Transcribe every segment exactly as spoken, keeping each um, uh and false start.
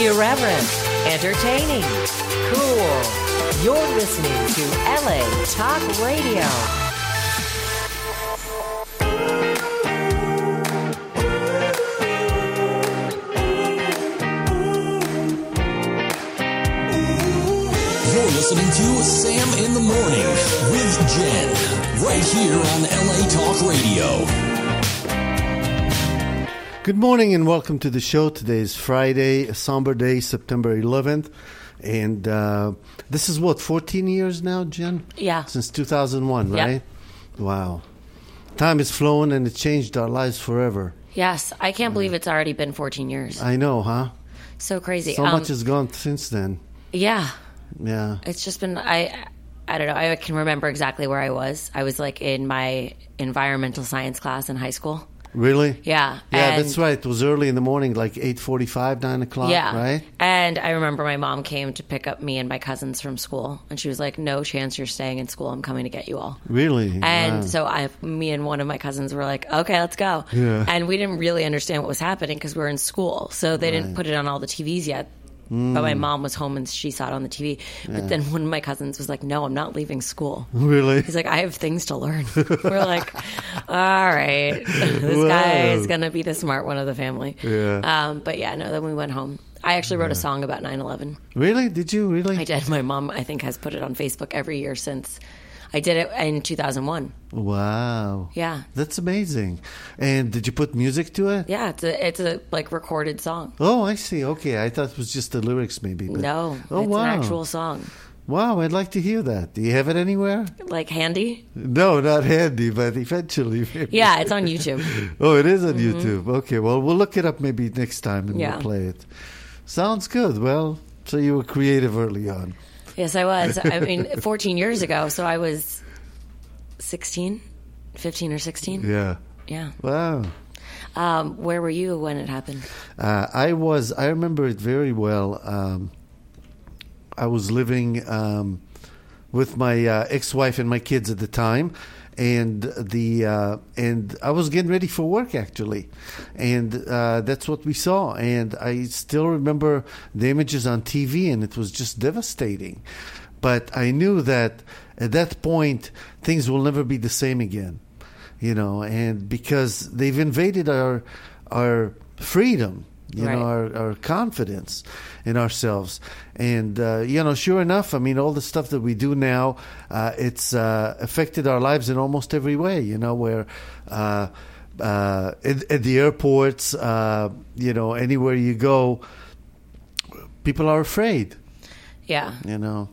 Irreverent, entertaining, cool. You're listening to L A Talk Radio. You're listening to Sam in the Morning with Jen, right here on L A Talk Radio. Good morning and welcome to the show. Today is Friday, a somber day, September eleventh. And uh, this is what, fourteen years now, Jen? Yeah. Since two thousand one, Yep. right? Wow. Time has flown and it changed our lives forever. Yes, I can't believe it's already been fourteen years. I know, huh? So crazy. So Um, much has gone since then. Yeah. Yeah. It's just been, I I don't know, I can remember exactly where I was. I was like in my environmental science class in high school. Really? Yeah. Yeah, and, that's right. It was early in the morning, like eight forty-five, nine o'clock, Yeah. right? And I remember my mom came to pick up me and my cousins from school. And she was like, no chance you're staying in school. I'm coming to get you all. Really? And Wow. so I, me and one of my cousins were like, okay, let's go. Yeah. And we didn't really understand what was happening because we were in school. So they didn't Right. put it on all the T Vs yet. Mm. But my mom was home and she saw it on the T V. But then one of my cousins was like, no, I'm not leaving school. Really? He's like, I have things to learn. We're like, all right, this Wow. guy is going to be the smart one of the family. Yeah. Um, but yeah, no, then we went home. I actually wrote a song about nine eleven. Really? Did you really? I did. My mom, I think, has put it on Facebook every year since. I did it in two thousand one. Wow. Yeah. That's amazing. And did you put music to it? Yeah, it's a, it's a like recorded song. Oh, I see. Okay. I thought it was just the lyrics maybe. But... No, Oh, it's wow. an actual song. Wow, I'd like to hear that. Do you have it anywhere? Like handy? No, not handy, but eventually. Maybe. Yeah, it's on YouTube. Oh, it is on YouTube. Okay, well, we'll look it up maybe next time and Yeah. we'll play it. Sounds good. Well, so you were creative early on. Yes, I was. I mean, fourteen years ago, so I was sixteen, fifteen or sixteen. Yeah. Yeah. Wow. Um, where were you when it happened? Uh, I was, I remember it very well. Um, I was living um, with my uh, ex-wife and my kids at the time, and the uh, and I was getting ready for work actually, and uh, that's what we saw. And I still remember the images on T V, and it was just devastating. But I knew that at that point things will never be the same again, you know, and because they've invaded our our freedom. You Right. know, our, our confidence in ourselves. And, uh, you know, sure enough, I mean, all the stuff that we do now, uh, it's uh, affected our lives in almost every way, you know, where uh, uh, at, at the airports, uh, you know, anywhere you go, people are afraid, Yeah. you know.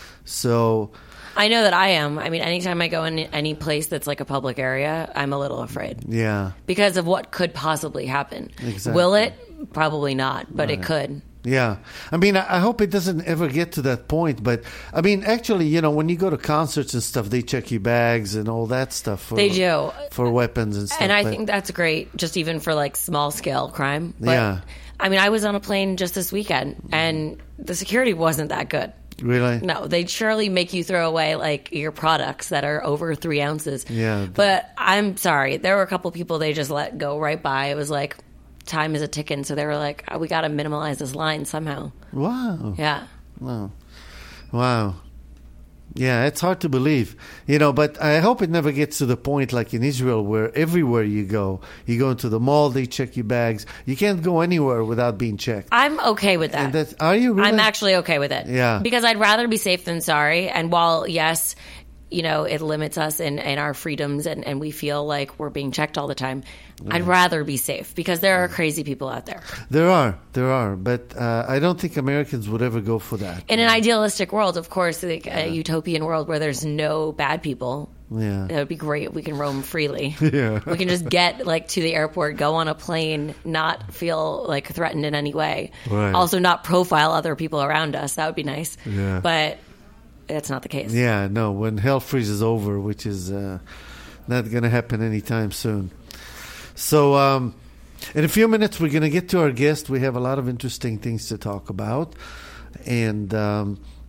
So, I know that I am. I mean, anytime I go in any place that's like a public area, I'm a little afraid yeah. because of what could possibly happen. Exactly. Will it? Probably not, but it could. Yeah. I mean, I I hope it doesn't ever get to that point. But, I mean, actually, you know, when you go to concerts and stuff, they check your bags and all that stuff. For, They do. For weapons and stuff. And I but- think that's great, just even for like small scale crime. But, Yeah. I mean, I was on a plane just this weekend, and the security wasn't that good. Really? No, they'd surely make you throw away like your products that are over three ounces. Yeah. But I'm sorry, there were a couple people they just let go right by. It was like time is a ticking, so they were like, oh, we got to minimalize this line somehow. Wow. Yeah. Wow. Wow. Yeah, it's hard to believe, you know, but I hope it never gets to the point like in Israel where everywhere you go, you go into the mall, they check your bags. You can't go anywhere without being checked. I'm okay with that. And that's, are you really? I'm actually okay with it. Yeah. Because I'd rather be safe than sorry. And while, yes, you know, it limits us in, in our freedoms and, and we feel like we're being checked all the time, I'd rather be safe because there are crazy people out there. There are, there are, but uh, I don't think Americans would ever go for that. In an idealistic world, of course, like a utopian world where there's no bad people, Yeah. it would be great. We can roam freely. Yeah. We can just get like to the airport, go on a plane, not feel like threatened in any way. Right. Also, not profile other people around us. That would be nice. Yeah. But that's not the case. Yeah, no, when hell freezes over, which is uh, not going to happen anytime soon. So, um, in a few minutes, we're going to get to our guest. We have a lot of interesting things to talk about. And um,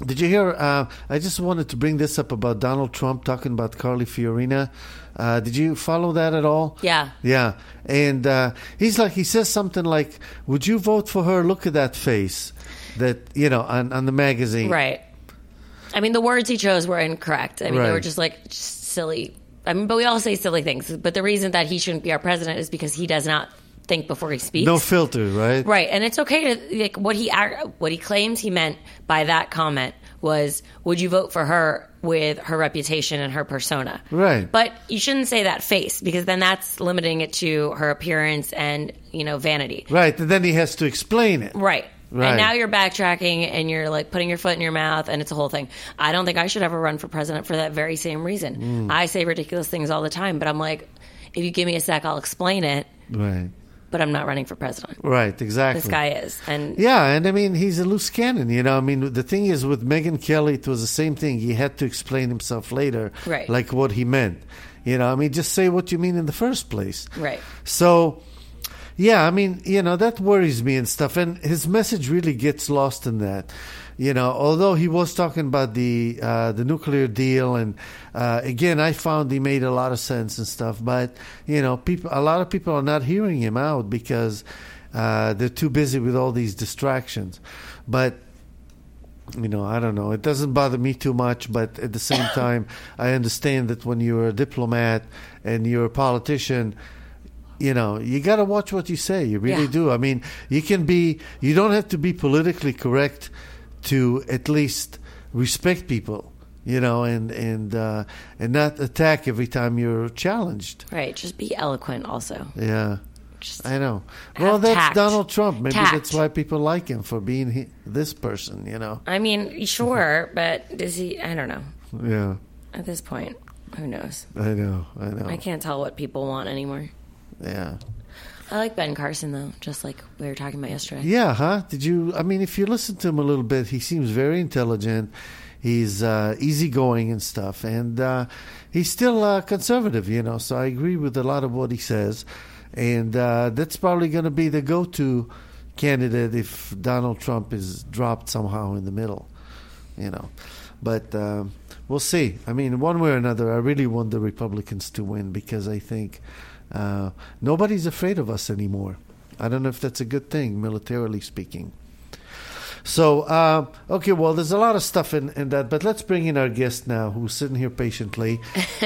Did you hear? Uh, I just wanted to bring this up about Donald Trump talking about Carly Fiorina. Uh, did you follow that at all? Yeah. Yeah. And uh, he's like, he says something like, would you vote for her? Look at that face that, you know, on, on the magazine. Right. I mean, the words he chose were incorrect. I mean, Right. they were just like just silly. I mean, but we all say silly things. But the reason that he shouldn't be our president is because he does not think before he speaks. No filter, right? Right. And it's okay to, like, what he what he claims he meant by that comment was, would you vote for her with her reputation and her persona? Right. But you shouldn't say that face, because then that's limiting it to her appearance and, you know, vanity. Right. And then he has to explain it. Right. Right. And now you're backtracking and you're like putting your foot in your mouth, and it's a whole thing. I don't think I should ever run for president for that very same reason. Mm. I say ridiculous things all the time, but I'm like, if you give me a sec, I'll explain it. Right. But I'm not running for president. Right, exactly. This guy is. And yeah, and I mean, he's a loose cannon, you know. I mean, the thing is, with Megyn Kelly, it was the same thing. He had to explain himself later, Right. like what he meant. You know, I mean, just say what you mean in the first place. Right. So, yeah, I mean, you know, that worries me and stuff. And his message really gets lost in that. You know, although he was talking about the uh, the nuclear deal, and uh, again, I found he made a lot of sense and stuff. But you know, people, a lot of people are not hearing him out because uh, they're too busy with all these distractions. But you know, I don't know. It doesn't bother me too much, but at the same time, I understand that when you're a diplomat and you're a politician, you know, you got to watch what you say. You really Yeah. do. I mean, you can be, you don't have to be politically correct to at least respect people, you know, and and uh, and not attack every time you're challenged. right, just be eloquent also. Yeah, Just I know. have Well, that's tact. Donald Trump. Maybe Tact. that's why people like him, for being he, this person, you know. I mean, sure, but does he? I don't know. Yeah, At this point, who knows? I know. I know. I can't tell what people want anymore. Yeah. I like Ben Carson, though, just like we were talking about yesterday. Yeah, huh? Did you? I mean, if you listen to him a little bit, he seems very intelligent. He's uh, easygoing and stuff, and uh, he's still uh, conservative, you know. So I agree with a lot of what he says, and uh, that's probably going to be the go-to candidate if Donald Trump is dropped somehow in the middle, you know. But um, we'll see. I mean, one way or another, I really want the Republicans to win because I think uh, nobody's afraid of us anymore. I don't know if that's a good thing, militarily speaking. So, uh, okay, well, there's a lot of stuff in, in that, but let's bring in our guest now, who's sitting here patiently.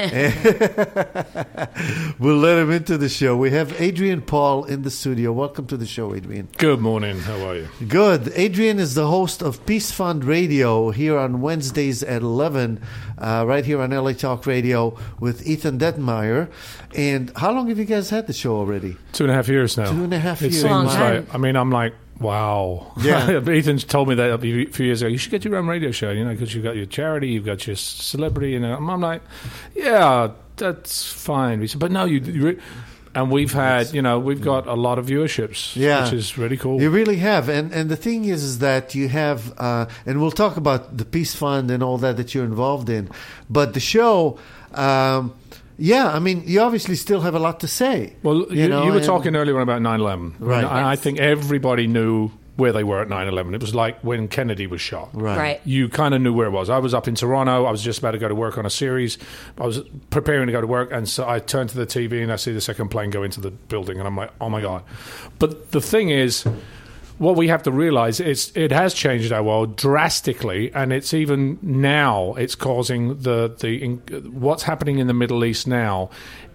We'll let him into the show. We have Adrian Paul in the studio. Welcome to the show, Adrian. Good morning. How are you? Good. Adrian is the host of Peace Fund Radio here on Wednesdays at eleven, uh, right here on L A Talk Radio with Ethan Detmeyer. And how long have you guys had the show already? Two and a half years now. Two and a half it years. seems Long like, time. I mean, I'm like, wow. Yeah. Ethan's told me that a few few years ago. You should get your own radio show, you know, because you've got your charity, you've got your celebrity, and I'm, I'm like, yeah, that's fine. He said, but no, you. you re-. And we've had, you know, we've got a lot of viewerships, Yeah. which is really cool. You really have. And and the thing is, is that you have, uh, and we'll talk about the Peace Fund and all that that you're involved in. But the show, um, yeah, I mean, you obviously still have a lot to say. Well, you, know, you were and- talking earlier on about nine eleven. Right. And I, I think everybody knew where they were at nine eleven. It was like when Kennedy was shot. Right. Right. You kind of knew where it was. I was up in Toronto. I was just about to go to work on a series. I was preparing to go to work, and so I turned to the T V and I see the second plane go into the building, and I'm like, oh my God. But the thing is, what we have to realize is it has changed our world drastically, and it's even now it's causing the the in, what's happening in the Middle East now,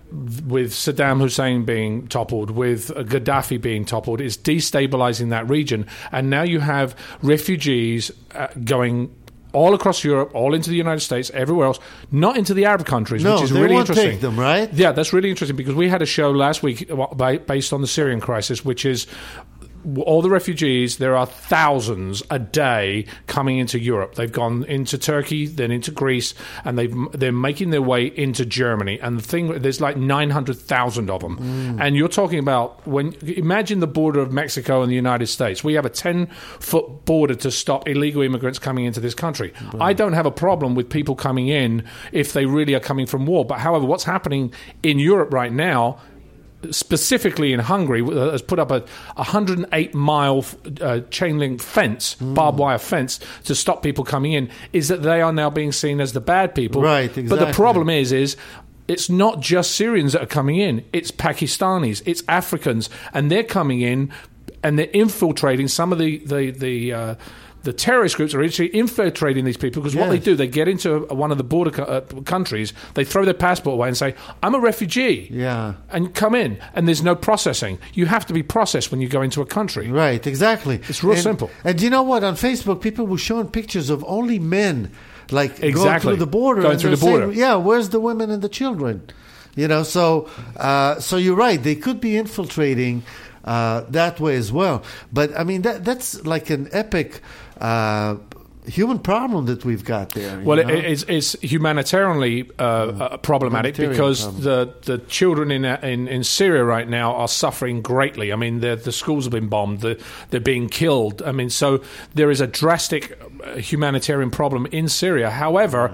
with Saddam Hussein being toppled, with Gaddafi being toppled, is destabilizing that region. And now you have refugees uh, going all across Europe, all into the United States, everywhere else, not into the Arab countries, No, which is they really won't interesting. take them, right? Yeah, that's really interesting because we had a show last week uh, based on the Syrian crisis, which is all the refugees. There are thousands a day coming into Europe. They've gone into Turkey, then into Greece, and they've they're making their way into Germany. And the thing, there's like nine hundred thousand of them. Mm. And you're talking about when imagine the border of Mexico and the United States. We have a ten foot border to stop illegal immigrants coming into this country. Right. I don't have a problem with people coming in if they really are coming from war. But however, what's happening in Europe right now, specifically in Hungary, has put up a one hundred eight mile uh, chain link fence, mm. barbed wire fence, to stop people coming in, is that they are now being seen as the bad people. Right, exactly. But the problem is, is it's not just Syrians that are coming in. It's Pakistanis, it's Africans, and they're coming in and they're infiltrating some of the the the. Uh, The terrorist groups are actually infiltrating these people because yes. what they do, they get into one of the border co- uh, countries, they throw their passport away and say, I'm a refugee. Yeah. And come in. And there's no processing. You have to be processed when you go into a country. Right, exactly. It's real and, simple. And you know what? On Facebook, people were showing pictures of only men, like, exactly. going through the border. Going and through the border. Saying, yeah, where's the women and the children? You know, so uh, so you're right. They could be infiltrating uh, that way as well. But, I mean, that that's like an epic uh, human problem that we've got there. Well, you know? it, it's, it's humanitarianly uh, uh, problematic Humanitarian because problem. the, the children in, in in Syria right now are suffering greatly. I mean, the schools have been bombed, the, they're being killed. I mean, so there is a drastic humanitarian problem in Syria. However,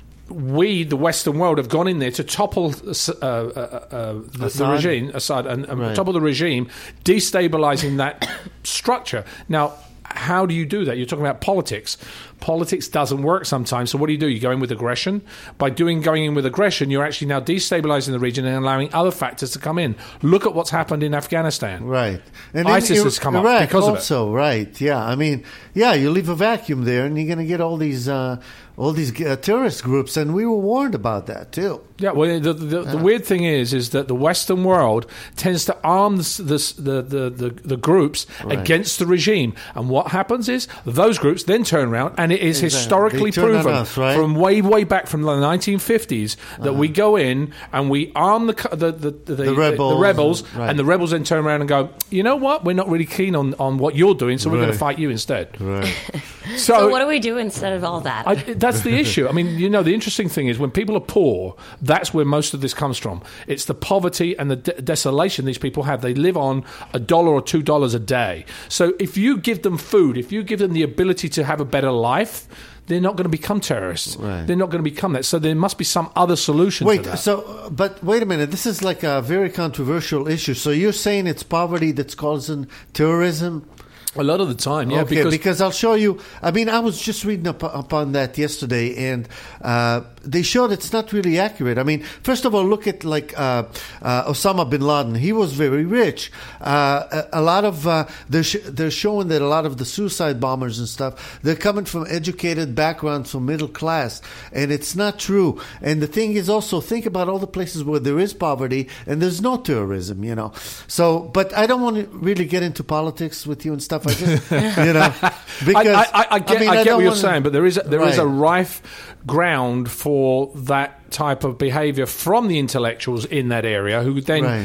we, the Western world, have gone in there to topple uh, uh, uh, the, the regime, Assad, and, and right. topple the regime, destabilizing that structure. Now, how do you do that? You're talking about politics. Politics doesn't work sometimes. So what do you do? You go in with aggression. By doing going in with aggression, you're actually now destabilizing the region and allowing other factors to come in. Look at what's happened in Afghanistan. Right. And ISIS in, has come Iraq up because also, of it. Right. Yeah. I mean, yeah, you leave a vacuum there and you're going to get all these uh, all these uh, terrorist groups. And we were warned about that, too. Yeah, well, the, the, the weird thing is, is that the Western world tends to arm the the the, the, the groups right. against the regime, and what happens is those groups then turn around, and it is exactly. historically proven us, right? from way way back from the nineteen fifties that uh-huh. we go in and we arm the the the, the, the rebels, the rebels and, right. and the rebels then turn around and go, you know what, we're not really keen on, on what you're doing, so we're right. going to fight you instead. Right. so, so what do we do instead of all that? I, that's the issue. I mean, you know, the interesting thing is when people are poor, that's where most of this comes from. It's the poverty and the de- desolation these people have. They live on a dollar or two dollars a day. So if you give them food, if you give them the ability to have a better life, they're not going to become terrorists. Right. They're not going to become that. So there must be some other solution wait, to that. So, but wait a minute. This is like a very controversial issue. So you're saying it's poverty that's causing terrorism? A lot of the time, yeah. Okay, because, because I'll show you. I mean, I was just reading up, up on that yesterday, and uh, they showed it's not really accurate. I mean, first of all, look at like uh, uh, Osama bin Laden. He was very rich. Uh, a, a lot of uh, they're sh- they're showing that a lot of the suicide bombers and stuff, they're coming from educated backgrounds, from middle class, and it's not true. And the thing is also, think about all the places where there is poverty and there's no terrorism. You know. So, but I don't want to really get into politics with you and stuff. I just, you know, because I, I, I get, I, mean, I I get what you're wanna, saying, but there is a, there right. is a rife ground for that type of behaviour from the intellectuals in that area, who then right.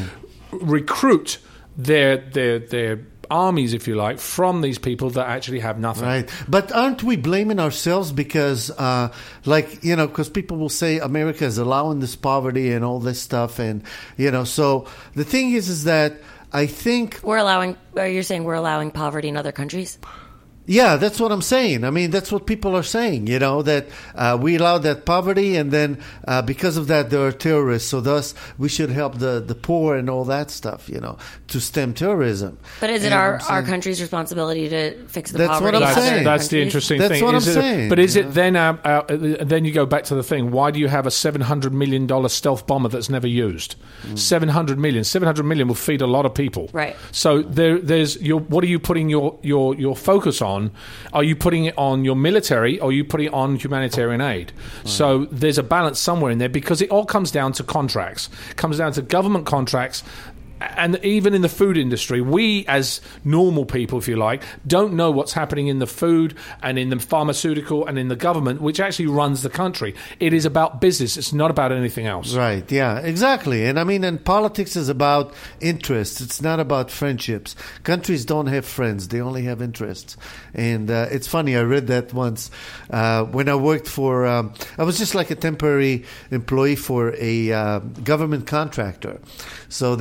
recruit their their their armies, if you like, from these people that actually have nothing. Right. But aren't we blaming ourselves because, uh, like, you know, because people will say America is allowing this poverty and all this stuff, and you know, so the thing is, is that. I think we're allowing. Are you saying we're allowing poverty in other countries? Yeah, that's what I'm saying. I mean, that's what people are saying, you know, that uh, we allow that poverty, and then uh, because of that, there are terrorists. So thus, we should help the, the poor and all that stuff, you know, to stem terrorism. But is it and our, our country's responsibility to fix the that's poverty? What I'm of saying. other That's the countries? interesting that's thing. What is I'm it, saying. But is yeah. it then, uh, uh, then you go back to the thing, why do you have a seven hundred million dollars stealth bomber that's never used? Mm. seven hundred million. seven hundred million will feed a lot of people. Right. So there, there's your, what are you putting your, your, your focus on? Are you putting it on your military, or are you putting it on humanitarian aid? Right. So there's a balance somewhere in there, because it all comes down to contracts. It comes down to government contracts. And even in the food industry, we as normal people, if you like, don't know what's happening in the food and in the pharmaceutical and in the government, which actually runs the country. It is about business. It's not about anything else. Right, yeah, exactly. And I mean, and politics is about interests. It's not about friendships. Countries don't have friends. They only have interests. And uh, it's funny, I read that once uh, when I worked for, um, I was just like a temporary employee for a uh, government contractor. So they had all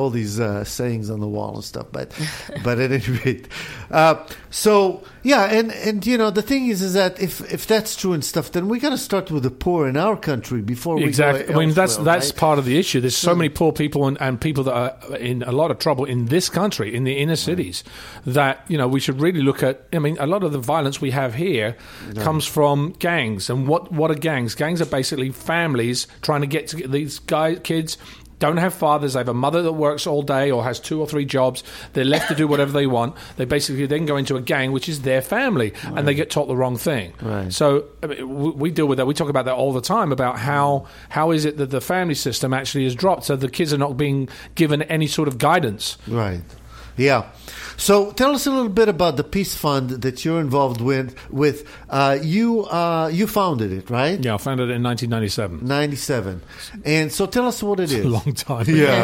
all these uh, sayings on the wall and stuff. But but at any rate, uh, so yeah, and, and you know the thing is is that if if that's true and stuff, then we got to start with the poor in our country before we exactly. go I mean that's elsewhere, that's right? part of the issue. There's so many poor people and, and people that are in a lot of trouble in this country, in the inner cities, that you know we should really look at. I mean, a lot of the violence we have here no. comes from gangs, and what what are gangs? Gangs are basically families trying to get to these guys, kids. Don't have fathers. They have a mother that works all day or has two or three jobs. They're left to do whatever they want. They basically then go into a gang, which is their family, right. and they get taught the wrong thing. Right. So I mean, we deal with that. We talk about that all the time, about how how is it that the family system actually is dropped, so the kids are not being given any sort of guidance. Right. Yeah. So tell us a little bit about the Peace Fund that you're involved with. With uh, you, uh, you founded it, right? Yeah, I founded it in nineteen ninety-seven. ninety-seven. And so tell us what it is. A long time.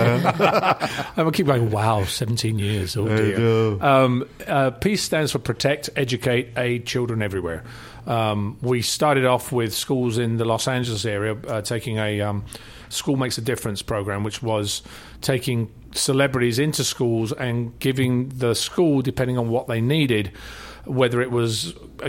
Yeah. I will keep going, wow, seventeen years. Oh, I dear. know. Um, uh, Peace stands for Protect, Educate, Aid Children Everywhere. Um, we started off with schools in the Los Angeles area, uh, taking a um, School Makes a Difference program, which was taking celebrities into schools and giving the school, depending on what they needed, whether it was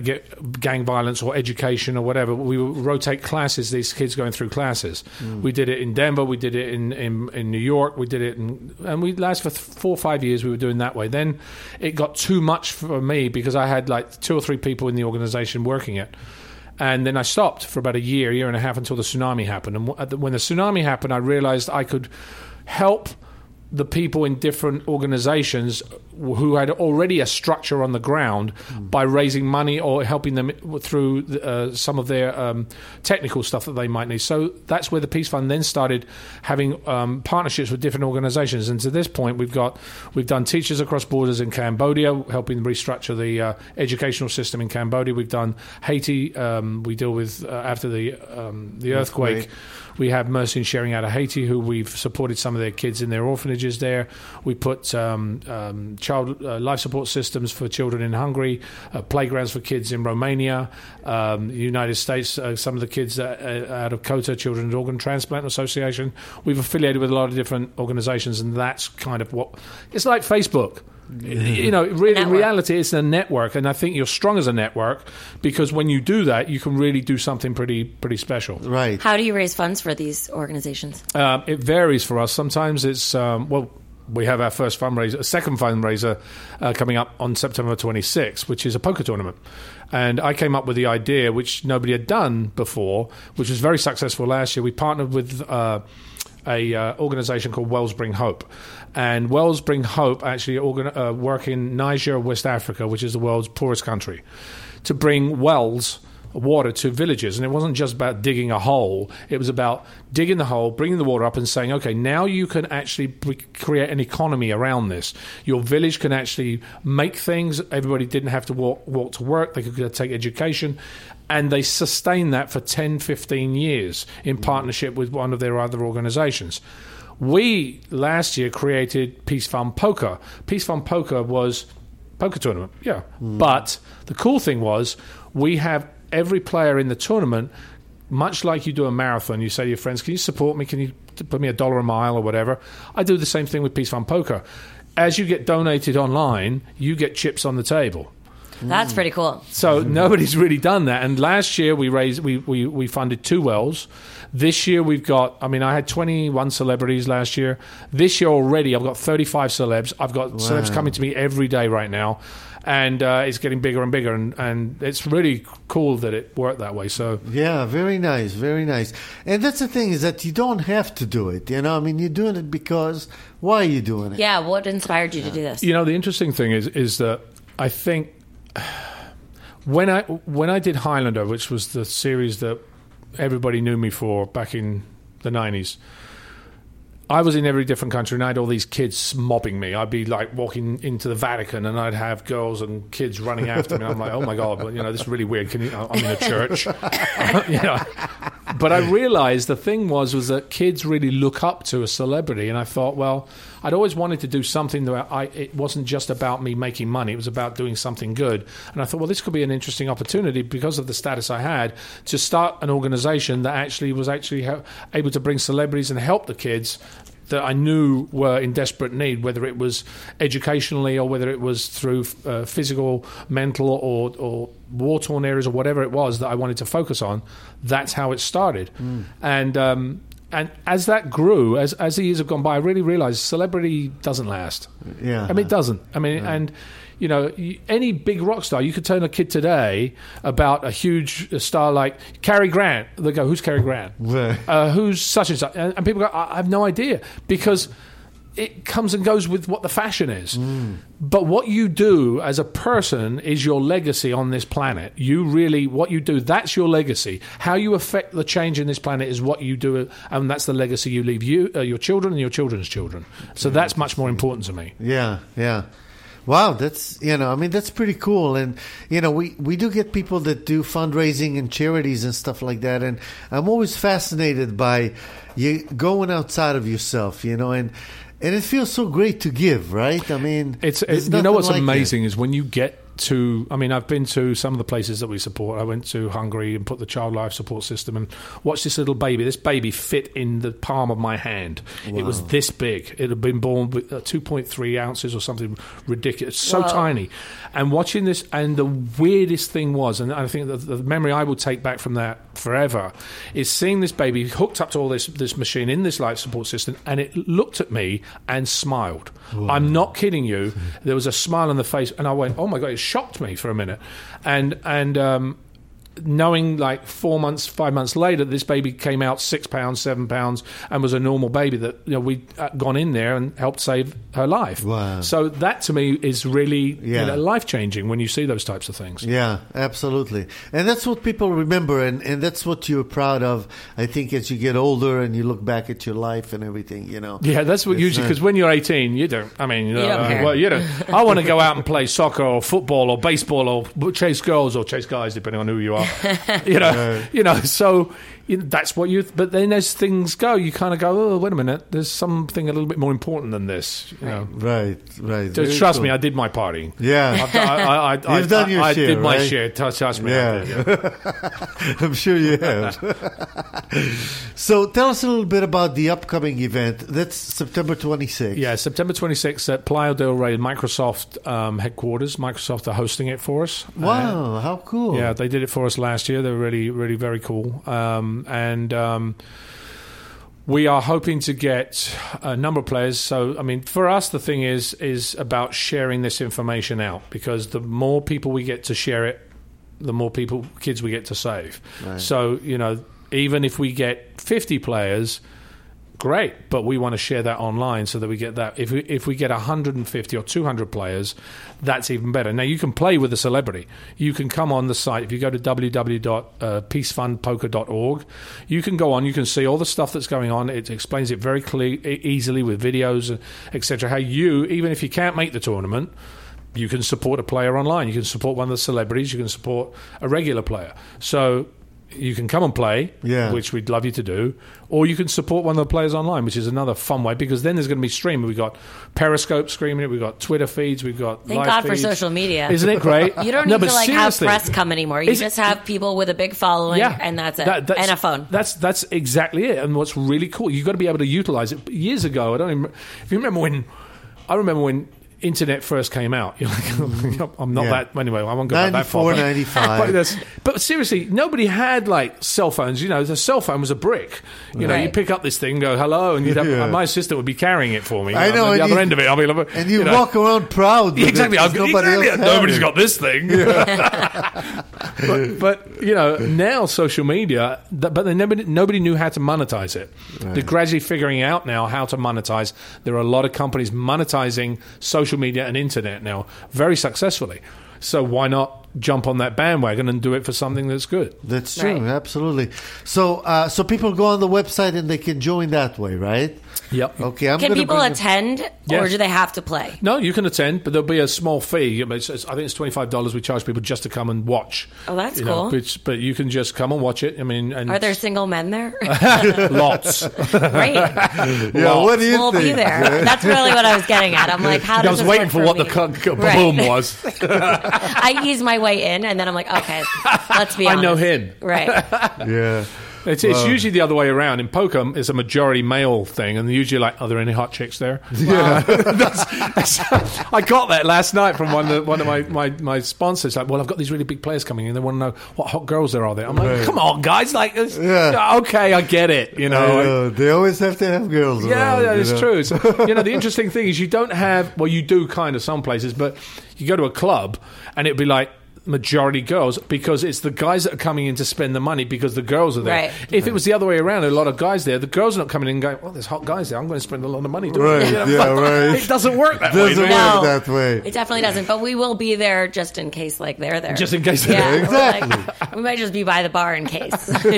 gang violence or education or whatever, we would rotate classes, these kids going through classes. Mm. We did it in Denver, we did it in, in, in New York, we did it in, and we lasted for four or five years we were doing that way. Then it got too much for me because I had like two or three people in the organization working it. And then I stopped for about a year, year and a half until the tsunami happened. And when the tsunami happened, I realized I could help the people in different organizations who had already a structure on the ground mm. by raising money or helping them through uh, some of their um, technical stuff that they might need. So that's where the Peace Fund then started having um, partnerships with different organizations. And to this point, we've got we've done Teachers Across Borders in Cambodia, helping restructure the uh, educational system in Cambodia. We've done Haiti. Um, we deal with uh, after the um, the earthquake. earthquake. We have Mercy and Sharing out of Haiti, who we've supported some of their kids in their orphanages there. We put um, um, child uh, life support systems for children in Hungary, uh, playgrounds for kids in Romania, um, the United States, uh, some of the kids uh, out of COTA, Children's Organ Transplant Association. We've affiliated with a lot of different organizations, and that's kind of what... It's like Facebook. You know, really, in reality, it's a network, and I think you're strong as a network because when you do that, you can really do something pretty, pretty special. Right. How do you raise funds for these organizations? Um, it varies for us. Sometimes it's um, well, we have our first fundraiser, a second fundraiser uh, coming up on September twenty-sixth, which is a poker tournament. And I came up with the idea, which nobody had done before, which was very successful last year. We partnered with uh, a uh, organization called Wells Bring Hope. And Wells Bring Hope actually organ- uh, work in Niger, West Africa, which is the world's poorest country, to bring wells water to villages. And it wasn't just about digging a hole. It was about digging the hole, bringing the water up and saying, okay, now you can actually pre- create an economy around this. Your village can actually make things. Everybody didn't have to walk, walk to work. They could take education. And they sustained that for ten, fifteen years in partnership with one of their other organizations. We, last year, created Peace Fund Poker. Peace Fund Poker was poker tournament, yeah. Mm. But the cool thing was we have every player in the tournament, much like you do a marathon, you say to your friends, can you support me? Can you put me a dollar a mile or whatever? I do the same thing with Peace Fund Poker. As you get donated online, you get chips on the table. That's pretty cool. So nobody's really done that. And last year we raised, we, we, we funded two wells. This year we've got, I mean, I had twenty-one celebrities last year. This year already I've got thirty-five celebs. I've got wow. celebs coming to me every day right now. And uh, it's getting bigger and bigger. And, and it's really cool that it worked that way. So yeah, very nice, very nice. And that's the thing is that you don't have to do it. You know, I mean, you're doing it because, why are you doing it? Yeah, what inspired you to do this? You know, the interesting thing is is that I think when I when I did Highlander, which was the series that everybody knew me for back in the nineties, I was in every different country and I had all these kids mobbing me. I'd be like walking into the Vatican and I'd have girls and kids running after me. I'm like, oh my God, but, you know, this is really weird. Can you, I'm in a church. you know. But I realized the thing was, was that kids really look up to a celebrity. And I thought, well, I'd always wanted to do something that I, it wasn't just about me making money. It was about doing something good. And I thought, well, this could be an interesting opportunity because of the status I had to start an organization that actually was actually ha- able to bring celebrities and help the kids that I knew were in desperate need, whether it was educationally or whether it was through uh, physical, mental, or, or war-torn areas or whatever it was that I wanted to focus on. That's how it started. Mm. And um, and as that grew, as as the years have gone by, I really realized celebrity doesn't last. Yeah, I mean, it doesn't. I mean, yeah. and... You know, any big rock star, you could tell a kid today about a huge star like Cary Grant. They go, who's Cary Grant? uh, who's such and such? And, and people go, I, I have no idea, because it comes and goes with what the fashion is. Mm. But what you do as a person is your legacy on this planet. You really, what you do, that's your legacy. How you affect the change in this planet is what you do, and that's the legacy you leave you, uh, your children and your children's children. So that's much more important to me. Yeah, yeah. Wow, that's, you know, I mean, that's pretty cool. And, you know, we, we do get people that do fundraising and charities and stuff like that. And I'm always fascinated by you going outside of yourself, you know, and and it feels so great to give, right? I mean, it's, it's you know what's like amazing it. is when you get to, I mean, I've been to some of the places that we support. I went to Hungary and put the child life support system and watched this little baby. This baby fit in the palm of my hand. Wow. It was this big. It had been born with uh, two point three ounces or something ridiculous. So wow. tiny. And watching this, and the weirdest thing was, and I think that the memory I will take back from that forever, is seeing this baby hooked up to all this, this machine in this life support system, and it looked at me and smiled. Wow. I'm not kidding you. There was a smile on the face, and I went, oh my God, it shocked me for a minute. And and um, knowing like four months, five months later, this baby came out six pounds, seven pounds, and was a normal baby that, you know, we'd gone in there and helped save her life. Wow. So that to me is really yeah. you know, life-changing when you see those types of things. Yeah, absolutely. And that's what people remember, and, and that's what you're proud of, I think, as you get older and you look back at your life and everything, you know. Yeah, that's what it's usually, because uh, when you're eighteen, you don't, I mean, you, know, you don't uh, care. well, you don't, I want to go out and play soccer or football or baseball or chase girls or chase guys, depending on who you are. you know, right. you know, so you know, that's what you. But then as things go, you kind of go, oh, wait a minute, there's something a little bit more important than this. You know, right, right. Just trust cool. me, I did my partying. Yeah, I've, I, I, I, you've I, done your I, share. I did my right? share. Trust me. Yeah, did, yeah. I'm sure you have. So tell us a little bit about the upcoming event. That's September twenty-sixth. Yeah, September twenty-sixth at Playa del Rey, Microsoft um, headquarters. Microsoft are hosting it for us. Wow, uh, how cool! Yeah, they did it for us last year. They were really, really very cool. Um, and um, we are hoping to get a number of players. So, I mean, for us, the thing is is about sharing this information out, because the more people we get to share it, the more people, kids we get to save. Right. So, you know, even if we get fifty players, great, but we want to share that online so that we get that. If we, if we get one hundred fifty or two hundred players, that's even better. Now, you can play with a celebrity. You can come on the site. If you go to w w w dot peace fund poker dot org, you can go on. You can see all the stuff that's going on. It explains it very clear, easily with videos, et cetera. How you, even if you can't make the tournament, you can support a player online. You can support one of the celebrities. You can support a regular player. So you can come and play, yeah. which we'd love you to do, or you can support one of the players online, which is another fun way, because then there's going to be streaming. We've got Periscope streaming it, we've got Twitter feeds, we've got Thank live God feeds. for social media. Isn't it great? You don't no, need to like have press come anymore. You is just it, have people with a big following, yeah, and that's it, that, that's, and a phone. That's that's exactly it. And what's really cool, you've got to be able to utilize it. Years ago, I don't even, if you remember when, I remember when internet first came out. You're like, I'm not yeah. that anyway. I won't go back that far. ninety-four, ninety-five But, but seriously, nobody had like cell phones. You know, the cell phone was a brick. You know, right. you pick up this thing, and go hello, and you'd have, yeah. my assistant would be carrying it for me. I know, on the other you, end of it, I'll be like, and you, you know, walk around proud. With exactly. It, nobody exactly. else Nobody's it. got this thing. Yeah. but, but you know, now social media, but then nobody nobody knew how to monetize it. Right. They're gradually figuring out now how to monetize. There are a lot of companies monetizing social media and internet now very successfully. So why not jump on that bandwagon and do it for something that's good? That's true, right. absolutely. So, uh, so people go on the website and they can join that way, right? Yep. Okay. I'm Can gonna people bring attend, or Yes. do they have to play? No, you can attend, but there'll be a small fee. It's, it's, I think it's twenty-five dollars we charge people just to come and watch. Oh, that's you cool. Know, but, but you can just come and watch it. I mean, and Are there single men there? lots? Great. Yeah, what do you We'll think? be there. That's really what I was getting at. I'm like, how I does was this waiting work for what me? the cu- cu- Right. boom was. I ease my way in, and then I'm like, okay, let's be I honest. know him. Right. Yeah. It's, it's Wow. usually the other way around. In poker, it's a majority male thing, and they're usually like, "Are there any hot chicks there?" Yeah. that's, that's, I got that last night from one of, the, one of my, my, my sponsors. Like, well, I've got these really big players coming in. They want to know what hot girls there are there. I'm like, Right. come on, guys. Like, it's- Yeah. okay, I get it. You I know, know. They always have to have girls yeah, around. yeah, you it's know? true. So, you know, the interesting thing is you don't have, well, you do kind of some places, but you go to a club and it'd be like majority girls because it's the guys that are coming in to spend the money because the girls are there. Right. If it was the other way around, a lot of guys there, the girls are not coming in and going, well, there's hot guys there. I'm going to spend a lot of money doing Right, it. You know, yeah, but right. It doesn't work that Doesn't way. work man. No. that way. It definitely doesn't, but we will be there just in case, like they're there. Just in case. Yeah, Yeah, we're exactly. like- we might just be by the bar in case,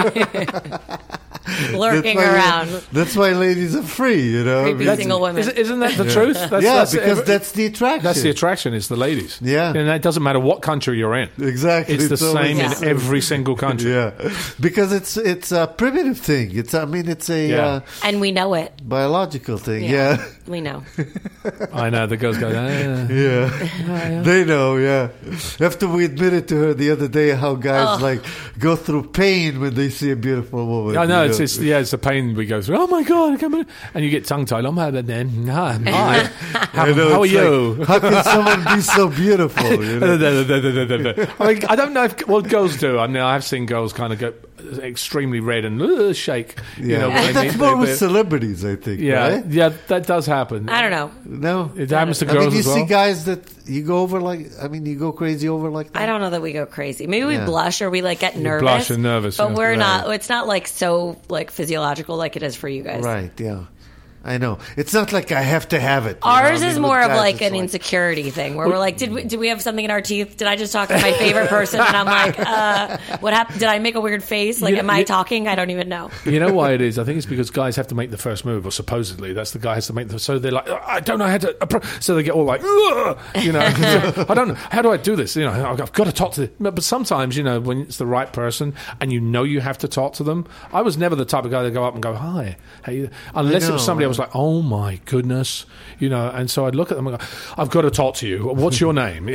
That's lurking why- around. That's why ladies are free, you know. Creepy Because- single women. Isn't, isn't that the truth? That's, yeah, that's because every- that's the attraction. that's the attraction is the ladies. Yeah. And that doesn't matter what country you're in. Exactly. It's the always same Yeah. in every single country. Yeah, because it's it's a primitive thing. It's I mean it's a Yeah. uh, And we know it. biological thing. Yeah. Yeah, We know. I know. The girls go, ah. yeah. They know. Yeah. After we admitted to her the other day how guys Oh. like go through pain when they see a beautiful woman. I know you it's, it's yeah, it's the pain we go through. Oh my god, I can't believe-" and you get tongue tied. I'm having them. Hi, hi. How, I know, how are it's you? like, how can someone be so beautiful? You know? I mean, I don't know if what girls do. I mean, I've seen girls kind of go extremely red and uh, shake. Yeah, You know, when but they that's meet- more they- with they- celebrities, I think. yeah, right? yeah, that does happen. I don't know. No, It happens to I girls mean, you as well. see guys that you go over like. I mean, you go crazy over like that. I don't know that we go crazy. Maybe we Yeah. blush or we like get nervous. blush and nervous, but yeah. we're Right. not. It's not like so like physiological like it is for you guys. Right? Yeah, I know. It's not like I have to have it. you know? I Ours mean, is with more of guys, like it's an insecurity thing where we're like, did we, did we have something in our teeth? Did I just talk to my favorite person? And I'm like, uh, what happened? Did I make a weird face? Like, You- am I you- talking? I don't even know. You know why it is? I think it's because guys have to make the first move, or supposedly that's the guy has to make the. So they're like, I don't know how to. appro-" So they get all like, "Ugh," you know, I don't know how do I do this. You know, I've got to talk to. Them. But sometimes, you know, when it's the right person and you know you have to talk to them. I was never the type of guy to go up and go, "Hi," how you? Unless it was know, somebody I right. was like, "Oh my goodness," you know. And so I'd look at them and go, "I've got to talk to you. What's your name?"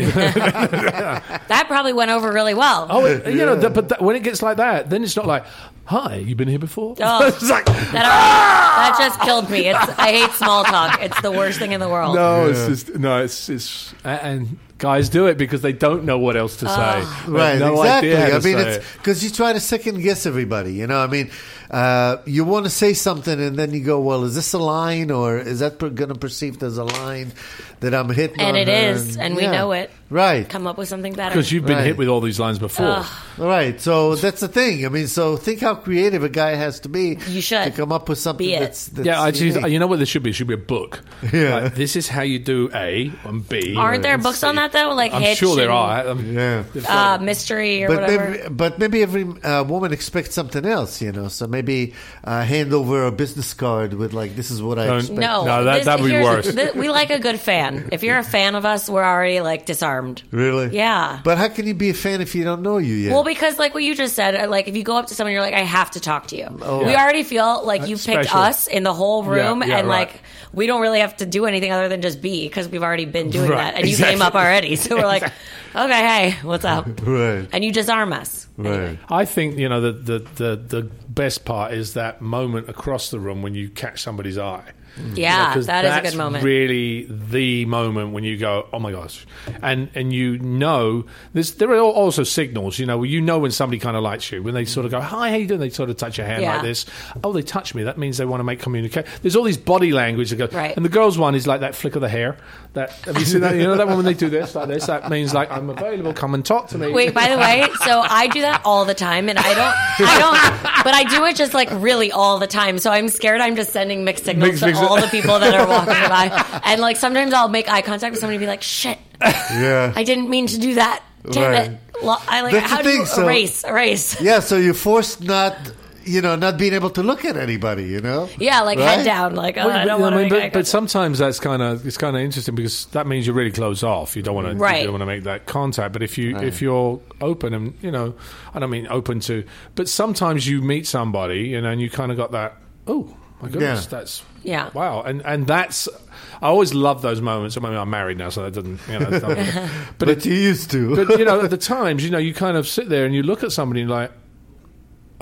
That probably went over really well. Oh, it, you know, th- but th- when it gets like that, then it's not like, "Hi, you been here before?" Oh. It's like, That, that just killed me. It's, I hate small talk. It's the worst thing in the world. no, it's just no, it's it's and guys do it because they don't know what else to say. They have Right, no exactly. idea how to I mean, say it's it. because you try to second guess everybody. You know, I mean, uh, you want to say something and then you go, "Well, is this a line or is that per- going to perceived as a line that I'm hitting?" And on it her? is, and we yeah. know it. Right. Come up with something better. Because you've been Right. hit with all these lines before. Ugh. Right. So that's the thing. I mean, so think how creative a guy has to be. You should. to come up with something Be it. that's, that's Yeah, I just, unique. you know what there should be? It should be a book. Yeah. Like, this is how you do A and B. Aren't there and books C. on that, though? Like I'm Hitch sure there and- are. I mean, Yeah. uh, mystery or But whatever. maybe, but maybe every uh, woman expects something else, you know. So maybe uh, hand over a business card with like, "This is what I Don't- expect." No, No, that- this- that'd be here's- worse. th- we like a good fan. If you're a fan of us, we're already like disarmed. Really? Yeah. But how can you be a fan if you don't know you yet? Well, because like what you just said, uh, like if you go up to someone, you're like, I have to talk to you. Oh. We Yeah. already feel like you picked Special. us in the whole room, Yeah, yeah, and right. like we don't really have to do anything other than just be because we've already been doing Right, that, and you exactly. came up already, so we're like, okay, hey, what's up? Right. And you disarm us. Right. I think you know the, the the the best part is that moment across the room when you catch somebody's eye. Yeah, 'Cause that is a that's good moment. Really, the moment when you go, "Oh my gosh," and and you know, there's there are also signals. You know, you know when somebody kind of likes you when they sort of go, "Hi, how you doing?" They sort of touch your hand Yeah. like this. Oh, they touch me. That means they want to make communication. There's all these body language that go. Right. And the girls' one is like that flick of the hair. That have you seen that? You know that one when they do this like this. That means like I'm available. Come and talk to me. Wait, by the way, so I do that all the time, and I don't, I don't, but I do it just like really all the time. So I'm scared I'm just sending mixed signals Mixed- to mixed- all the people that are walking by, and like sometimes I'll make eye contact with somebody and be like, "Shit, Yeah. I didn't mean to do that. Damn Right. it!" Lo- I like That's how the do you thing, so- erase, erase? Yeah. So you're forced not, you know, not being able to look at anybody. You know. Yeah, like Right? head down, like oh, Well, I don't but, want I to mean, make eye but, but contact. sometimes that's kind of it's kind of interesting because that means you're really closed off. You don't want to Right. you don't want to make that contact. But if you if you're open and you know, I don't mean open to, but sometimes you meet somebody you know, and you kind of got that. Oh my goodness, Yeah. that's Yeah. wow, and and that's I always love those moments. I mean, I'm married now, so that doesn't you know. But, But, it, you used to. but you know, at the times, you know, you kind of sit there and you look at somebody and like.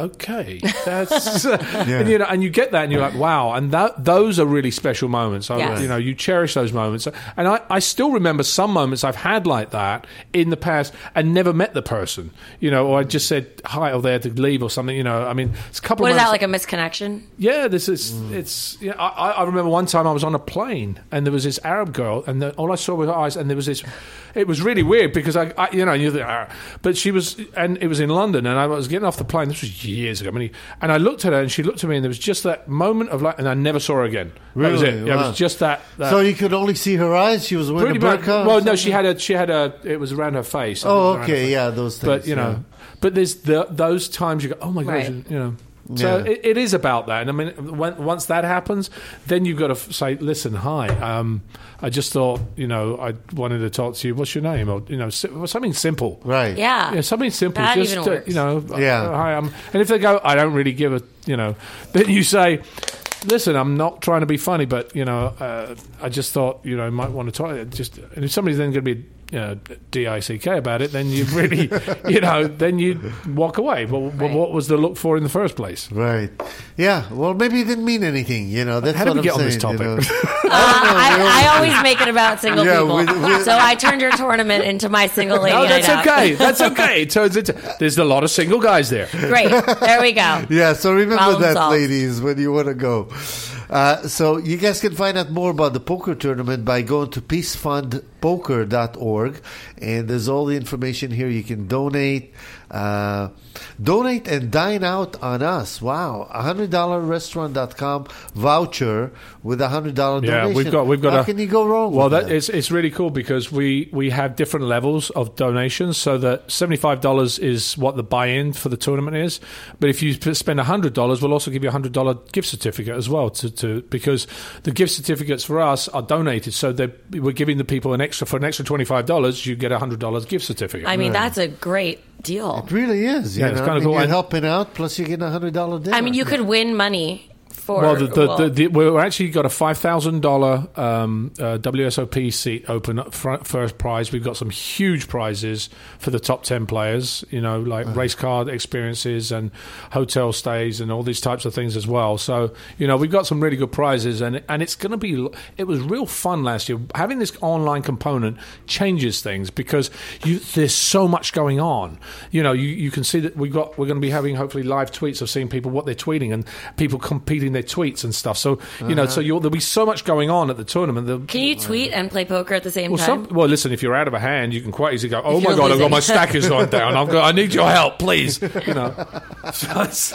okay, that's and, you know, and you get that, and you're like, wow, and that those are really special moments. I, Yes. You know, you cherish those moments, and I, I still remember some moments I've had like that in the past and never met the person, you know, or I just said hi, or they had to leave or something, you know. I mean, it's a couple. What of is that, moments- like a misconnection? Yeah, this is it's. Yeah, I, I remember one time I was on a plane and there was this Arab girl, and the, all I saw was her eyes, and there was this. It was really weird because I, I you know, you think, ah, but she was, and it was in London, and I was getting off the plane. This was years ago, I mean, and I looked at her, and she looked at me, and there was just that moment of like, and I never saw her again. That was Really? it. Yeah, it Wow. was just that. that So you could only see her eyes. She was wearing pretty a much. burqa. or Well, no, something? she had a, she had a. It was around her face. I Oh, think it was around her okay, face. yeah, those things. But you know, yeah. but there's the, those times you go, oh my gosh, Right. you know. So Yeah. it, it is about that, and I mean, when, once that happens, then you've got to f- say, "Listen, hi. Um, I just thought, you know, I wanted to talk to you. What's your name?" Or you know, si- something simple. Right. Yeah. Yeah, something simple. That just even uh, works. you know, Yeah. uh, hi. I'm, and if they go, I don't really give a, you know, then you say, listen, I'm not trying to be funny, but you know, uh, I just thought, you know, you might want to talk. Just, and if somebody's then going to be, you know, D I C K about it, then you really, you know, then you walk away. Well, well, Right. what was the look for in the first place? Right. Yeah. Well, maybe it didn't mean anything. You know. That's How did what we I'm get on this saying, you topic? know. Uh, I, I always make it about single Yeah, people. we- we- so I turned your tournament into my single lady No, that's night out. okay. That's okay. It turns into there's a lot of single guys there. Great. There we go. Yeah, so remember Problem that, solved. ladies, when you want to go. Uh, so you guys can find out more about the poker tournament by going to peace fund poker dot org, and there's all the information here. You can donate, uh, donate and dine out on us. Wow, a hundred dollar restaurant dot com voucher with a hundred dollar Yeah, donation. we've got we've got. How a, can you go wrong? Well, with that it's it's really cool because we we have different levels of donations. So that seventy five dollars is what the buy in for the tournament is, but if you p- spend a hundred dollars, we'll also give you a hundred dollar gift certificate as well. To, to because the gift certificates for us are donated, so that we're giving the people an extra for an extra twenty five dollars. You get a hundred dollars gift certificate. I mean, that's a great deal. It really is. You Yeah, it's know? kinda I mean, cool. You're And- helping out, plus you're getting a hundred dollar dinner. I mean, you could win money for. Well, the, the, well, the, the, we're actually got a five thousand dollar um, uh, W S O P seat open up front, first prize. We've got some huge prizes for the top ten players. You know, like Uh-huh. race card experiences and hotel stays and all these types of things as well. So you know, we've got some really good prizes, and and it's going to be. It was real fun last year. Having this online component changes things because you, there's so much going on. You know, you, you can see that we've got we're going to be having hopefully live tweets of seeing people what they're tweeting and people competing their tweets and stuff. So you know, so you'll, there'll be so much going on at the tournament. There'll- Can you tweet and play poker at the same well, time? some, well, listen. If you're out of a hand, you can quite easily go, "Oh If my you're god, I've got losing. my stack is going down. I've got, I need your help, please." You know, so it's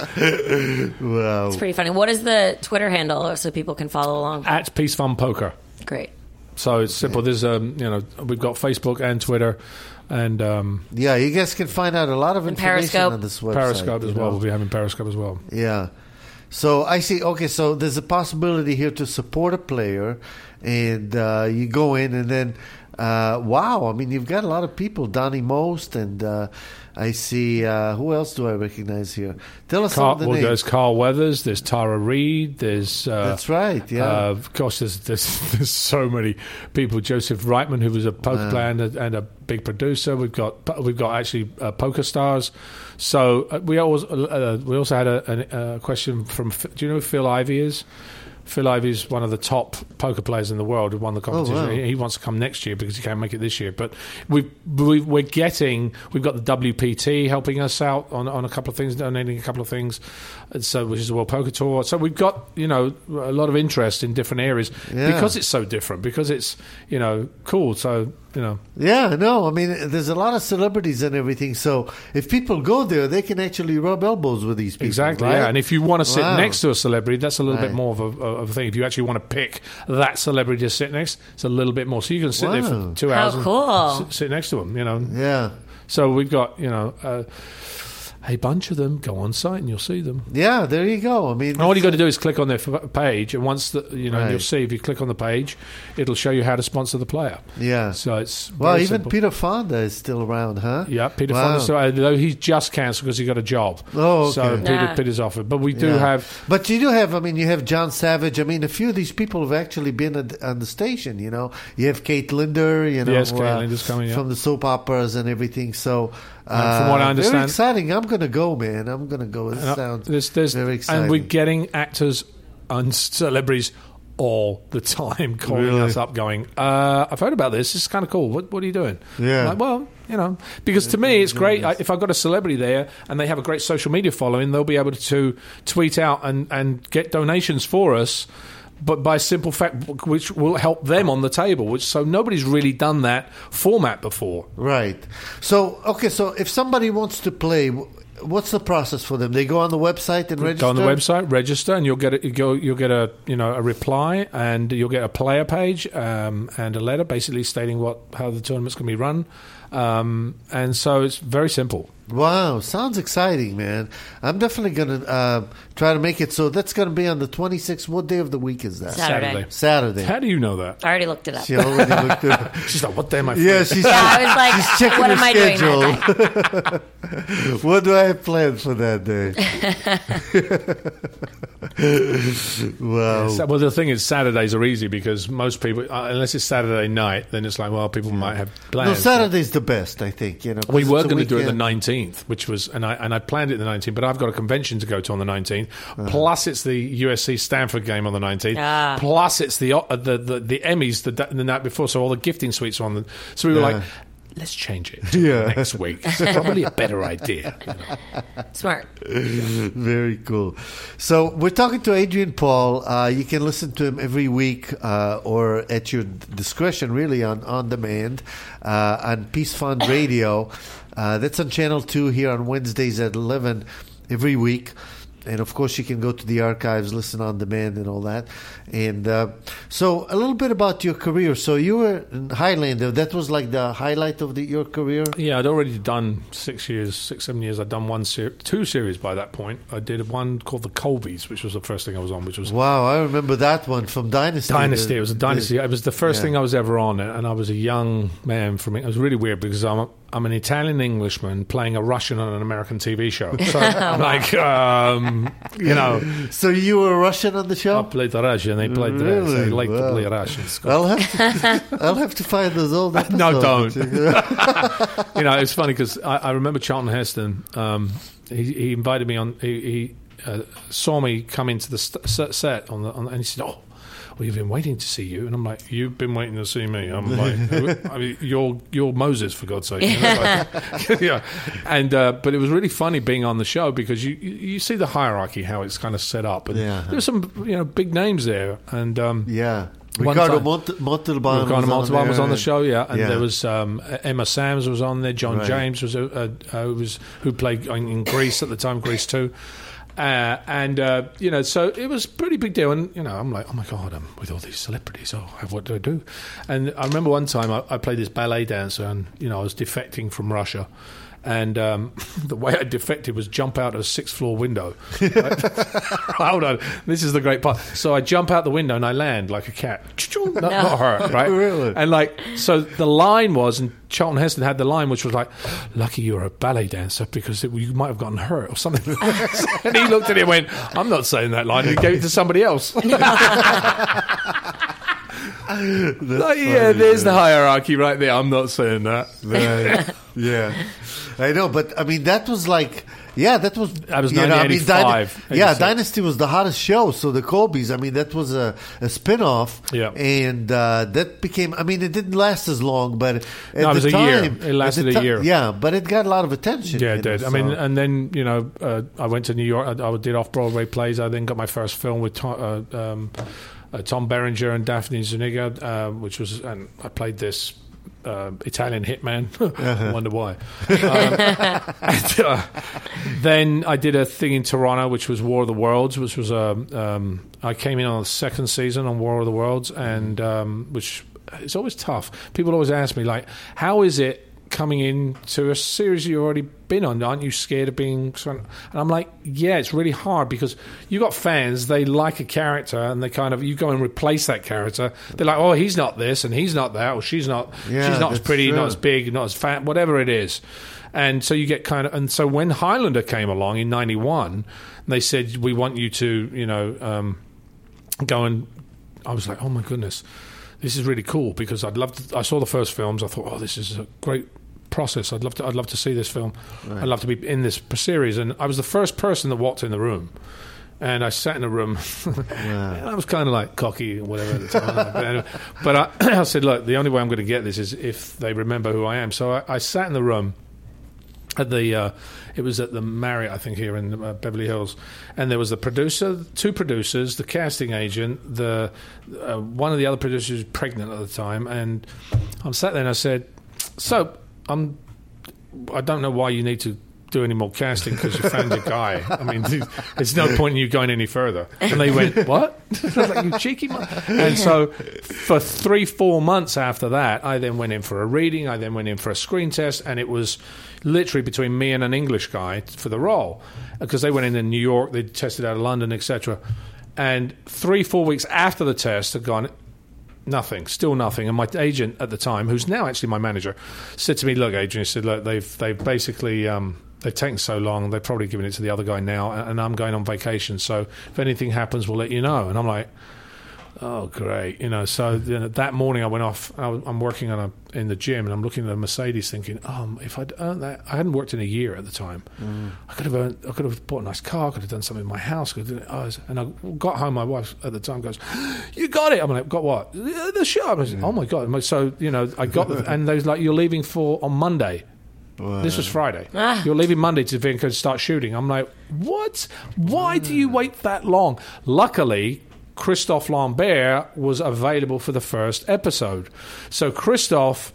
Wow. It's pretty funny. What is the Twitter handle so people can follow along? at Peace Fun Poker. Great. So it's simple. There's um, you know, we've got Facebook and Twitter, and um, Yeah, you guys can find out a lot of And information Periscope. on this website. Periscope you as well. know. We'll be having Periscope as well. Yeah. So I see. Okay, so there's a possibility here to support a player, and uh, you go in, and then uh, wow, I mean, you've got a lot of people. Donnie Most, and uh, I see. Uh, who else do I recognize here? Tell us some Carl, of the well, names. there's Carl Weathers. There's Tara Reid. There's uh, That's right. Yeah. Uh, gosh, there's, there's there's so many people. Joseph Reitman, who was a poker player and a, and a big producer. We've got we've got actually uh, Poker Stars. So uh, we always uh, we also had a, a, a question from. Do you know who Phil Ivey is? Phil Ivey is one of the top poker players in the world who won the competition. wow. he, he wants to come next year because he can't make it this year. But we've, we've, we're getting, we've got the W P T helping us out on, on a couple of things, donating a couple of things, and so which is the World Poker Tour. So we've got, you know, a lot of interest in different areas Yeah. because it's so different, because it's, you know, cool. So, you know. Yeah, no, I mean, there's a lot of celebrities and everything. So if people go there, they can actually rub elbows with these people. Exactly, right? yeah. And if you want to sit Wow. next to a celebrity, that's a little Right. bit more of a, of a thing. If you actually want to pick that celebrity to sit next, it's a little bit more. So you can sit there Wow. for two How hours and cool. sit, sit next to them, you know. Yeah. So we've got, you know, uh, a bunch of them. Go on site and you'll see them. Yeah, there you go. I mean, And all you got to do is click on their f- page, and once the, you know, Right. you'll see if you click on the page, it'll show you how to sponsor the player. yeah. So it's Well, very even simple. Peter Fonda is still around, huh? Yeah, Peter Wow. Fonda. So, uh, though he's just cancelled because he got a job. Oh, okay. So Peter, Yeah. Peter's off it. But we do Yeah. have. But you do have, I mean, you have John Savage. I mean, a few of these people have actually been at, on the station, you know. You have Kate Linder, you know. Yes, Kate uh, Linder's coming, yeah. from the soap operas and everything. So And from what I understand, very exciting. I'm going to go, man. I'm going to go. This uh, sounds there's, there's, very exciting. and we're getting actors and celebrities all the time calling Really? us up going, uh, I've heard about this. This is kind of cool. What, what are you doing? Yeah. I'm like, well, you know, because to me it's great. I, if I've got a celebrity there and they have a great social media following, they'll be able to tweet out and, and get donations for us, but by simple fact, which will help them on the table. Which so nobody's really done that format before. Right. So, okay, so if somebody wants to play, what's the process for them? They go on the website and register? Go on the website, register, and you'll get a, you go, you'll get a you know a reply, and you'll get a player page um, and a letter basically stating what how the tournament's going to be run, um, and so it's very simple. Wow, sounds exciting, man. I'm definitely going to uh, try to make it. So that's going to be on the twenty-sixth. What day of the week is that? Saturday. Saturday. How do you know that? I already looked it up. She already looked at it. She's like, what day am I? Yeah, free? she's, Yeah, I was like, she's checking what her am I schedule. doing that night? What do I have planned for that day? Wow. So- well, the thing is, Saturdays are easy because most people, uh, unless it's Saturday night, then it's like, well, people might have plans. No, Saturday's the best, I think. You know, 'cause We it's were a going to do it the weekend. nineteenth, which was, and I and I planned it the nineteenth, but I've got a convention to go to on the nineteenth. Plus, it's the U S C Stanford game on the nineteenth. Ah. Plus, it's the, uh, the the the Emmys the, the night before, so all the gifting suites are on. The, so we were Yeah. like, let's change it to Yeah. next week. It's probably a better idea. You know? Smart. Very cool. So we're talking to Adrian Paul. Uh, you can listen to him every week uh, or at your discretion, really, on on demand uh, on Peace Fund Radio. Uh, that's on Channel two here on Wednesdays at eleven every week. And, of course, you can go to the archives, listen on demand and all that. And uh, so a little bit about your career. So you were in Highlander. That was like the highlight of the, your career? Yeah, I'd already done six years, six, seven years. I'd done one ser- two series by that point. I did one called The Colbys, which was the first thing I was on, which was Wow, I remember that one from Dynasty. Dynasty. The- It was a Dynasty. It was the first Yeah. thing I was ever on, and I was a young man from it. It was really weird because I'm a, I'm an Italian Englishman playing a Russian on an American T V show. So, like, um, you know, So you were Russian on the I show? played the Russian. They played the Really? They like to Wow. play Russian. It's good. I'll have to, I'll have to find those old episodes. No, don't. You know, it's funny because I, I remember Charlton Heston. Um, he, he invited me on. He, he uh, saw me come into the st- set- set on the, on, and he said, "Oh, we've been waiting to see you." And I'm like, "You've been waiting to see me." I'm like, "I mean, you're you're Moses, for God's sake." You know, like, yeah. And uh, but it was really funny being on the show because you you, you see the hierarchy, how it's kind of set up, and Yeah. there's some you know big names there, and. Um, Yeah. One Ricardo time- Mont- Montalban Ricardo was on Montalban was there. on the show, yeah, and Yeah. there was um, Emma Samms was on there. John Right. James was uh, uh, who was who played in, in Greece at the time, Greece two, uh, and uh, you know, so it was a pretty big deal. And you know, I'm like, oh my god, I'm with all these celebrities. Oh, what do I do? And I remember one time I, I played this ballet dancer, and you know, I was defecting from Russia. And um, the way I defected was jump out a sixth floor window. Right? Hold on, this is the great part. So I jump out the window and I land like a cat. Not, not her, right? Really? And like, so the line was, and Charlton Heston had the line, which was like, "Lucky you're a ballet dancer because it, you might have gotten hurt or something." And he looked at it and went, "I'm not saying that line." And he gave it to somebody else. Like, yeah, there's the hierarchy right there. I'm not saying that. Right. Yeah. I know, but I mean, that was like, yeah, that was. That was you know, I mean, nineteen eighty-five, Dyna- yeah, eighty-six. Dynasty was the hottest show. So the Colbys, I mean, that was a, a spin off. Yeah. And uh, that became, I mean, it didn't last as long, but at No, it was the a time. year. It at lasted the a ti- year. Yeah, but it got a lot of attention. Yeah, you it did. know, I mean, so- and then, you know, uh, I went to New York. I, I did off-Broadway plays. I then got my first film with Tom, uh, um, uh, Tom Berenger and Daphne Zuniga, uh, which was, and I played this uh, Italian hitman. I wonder why. Um, and, uh, then I did a thing in Toronto, which was War of the Worlds, which was um, um, I came in on the second season on War of the Worlds, and um, which it's always tough. People always ask me, like, how is it coming into a series you've already been on? Aren't you scared of being? And I'm like, yeah, it's really hard because you got fans. They like a character, and they kind of you go and replace that character. They're like, oh, he's not this, and he's not that, or she's not. Yeah, she's not as that's pretty, true. not as big, not as fat, whatever it is. And so you get kind of, and so when Highlander came along in ninety-one, they said we want you to, you know, um, go and. I was like, oh my goodness. This is really cool because I'd love to. I saw the first films. I thought, oh, this is a great process. I'd love to. I'd love to see this film. Right. I'd love to be in this series. And I was the first person that walked in the room. And I sat in a room, wow. and I was kind of like cocky or whatever at the time. but anyway, but I, I said, look, the only way I'm going to get this is if they remember who I am. So I, I sat in the room at the, uh, it was at the Marriott, I think, here in uh, Beverly Hills. And there was the producer, two producers, the casting agent, the uh, one of the other producers was pregnant at the time. And I'm sat there and I said, so I'm, I don't know why you need to do any more casting because you found your guy. I mean, there's no point in you going any further. And they went, what? I was like, you cheeky man. And so for three, four months after that, I then went in for a reading. I then went in for a screen test. And it was literally between me and an English guy for the role. Because they went in in New York, they tested out of London, et cetera. And three, four weeks after the test had gone, nothing, still nothing. And my agent at the time, who's now actually my manager, said to me, look, Adrian, he said, look, they've, they've basically... Um, they've taken so long, they're probably giving it to the other guy now, and I'm going on vacation, so if anything happens, we'll let you know. And I'm like, oh, great. You know, so you know, that morning I went off, I was, I'm working on a, in the gym, and I'm looking at a Mercedes thinking, oh, if I'd earned that, I hadn't worked in a year at the time. Mm. I could have earned, I could have bought a nice car, I could have done something in my house. Could have done it. I was, and I got home, my wife at the time goes, you got it. I'm like, got what? The show. I was like, oh, my God. So, you know, I got the, and they was like, you're leaving for on Monday. Wow. This was Friday. Ah. You're leaving Monday to Vancouver to start shooting. I'm like, what? Why do you wait that long? Luckily, Christophe Lambert was available for the first episode. So Christophe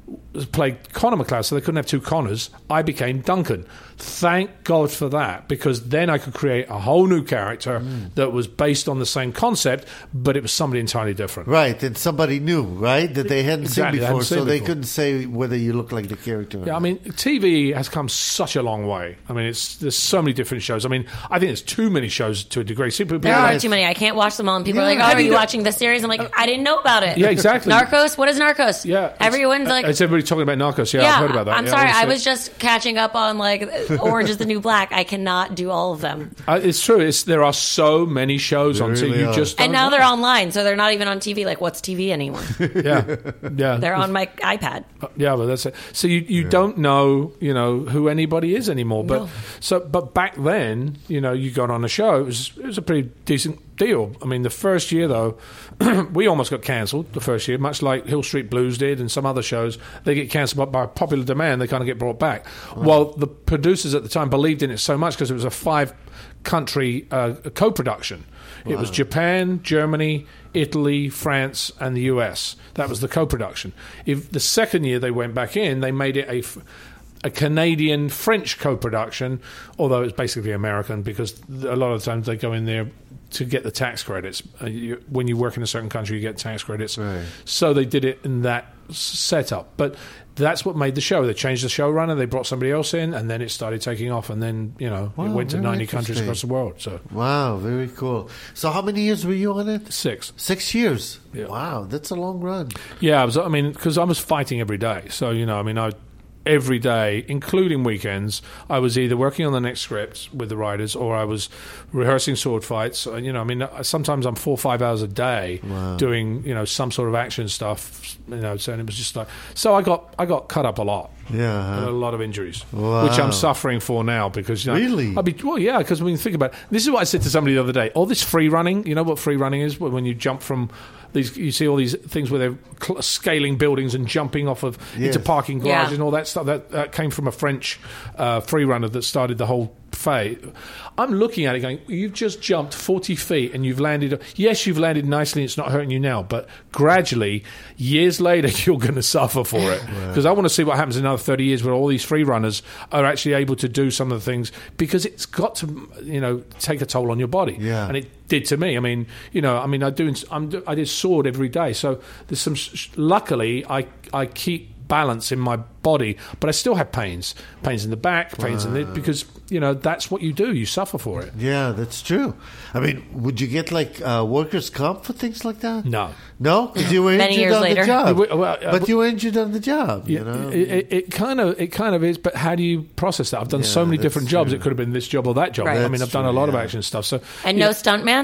played Connor McLeod, so they couldn't have two Connors. I became Duncan. Thank God for that, because then I could create a whole new character mm. that was based on the same concept, but it was somebody entirely different. Right, and somebody new, right, that they hadn't exactly, seen before, hadn't seen so they before. couldn't say whether you look like the character. Yeah, I mean, T V has come such a long way. I mean, it's there's so many different shows. I mean, I think there's too many shows to a degree. See, people, there are too many. I can't watch them all, and people yeah. are like, oh, are you watching this series? I'm like, I didn't know about it. Yeah, exactly. Narcos? What is Narcos? Yeah. Everyone's like... Is everybody talking about Narcos? Yeah, yeah I've heard about that. I'm yeah, sorry, I was just catching up on, like, Orange is the New Black. I cannot do all of them. Uh, it's true. It's, there are so many shows there on T V. Really you are. just don't and now know. they're online, so they're not even on T V. Like, what's T V anymore? yeah, yeah. They're on my iPad. Uh, yeah, but that's it. So you, you yeah. don't know, you know, who anybody is anymore. But no. so, but back then, you know, you got on a show. It was it was a pretty decent deal. I mean, the first year though, we almost got cancelled. The first year, much like Hill Street Blues did, and some other shows, they get cancelled, but by popular demand, they kind of get brought back. Wow. While the producers at the time believed in it so much because it was a five-country uh, co-production. Wow. It was Japan, Germany, Italy, France, and the U S. That was the co-production. If the second year they went back in, they made it a, a Canadian-French co-production, although it's basically American because a lot of times they go in there to get the tax credits. Uh, you, when you work in a certain country, you get tax credits. Right. So they did it in that setup. But that's what made the show. They changed the showrunner, they brought somebody else in, and then it started taking off. And then, you know, wow, it went to ninety countries across the world. So wow, very cool. So how many years were you on it? Six. Six years? Yeah. Wow, that's a long run. Yeah, I, was, I mean, because I was fighting every day. So, you know, I mean, I... every day, including weekends, I was either working on the next script with the writers or I was rehearsing sword fights. You know, I mean, sometimes I'm four or five hours a day wow. doing, you know, some sort of action stuff. You know, so it was just like, so I got I got cut up a lot. Yeah, huh? A lot of injuries, wow. which I'm suffering for now because you know, really, I'd be well, yeah, because when you think about it, this is what I said to somebody the other day. All this free running, you know what free running is? When you jump from these, you see all these things where they're cl- scaling buildings and jumping off of yes. into parking garages yeah. and all that stuff. That, that came from a French uh, free runner that started the whole phase. I'm looking at it going, you've just jumped forty feet and you've landed. Yes, you've landed nicely. It's not hurting you now, but gradually, years later, you're going to suffer for it. Because right. I want to see what happens in another thirty years where all these free runners are actually able to do some of the things because it's got to, you know, take a toll on your body. Yeah. And it did to me. I mean, you know, I mean, I do. I'm, I did sword every day, so there's some. Luckily, I I keep balance in my body, but I still have pains, pains in the back, pains wow. in the because you know that's what you do. You suffer for it. Yeah, that's true. I mean, would you get like uh, workers' comp for things like that? No, no, because you were Many injured years on later. the job. Well, uh, but you were injured on the job. Yeah, you know, it, it, it kind of it kind of is. But how do you process that? I've done yeah, so many different jobs. True. It could have been this job or that job. Right. I mean, I've done true, a lot yeah. of action stuff. So and no stuntman.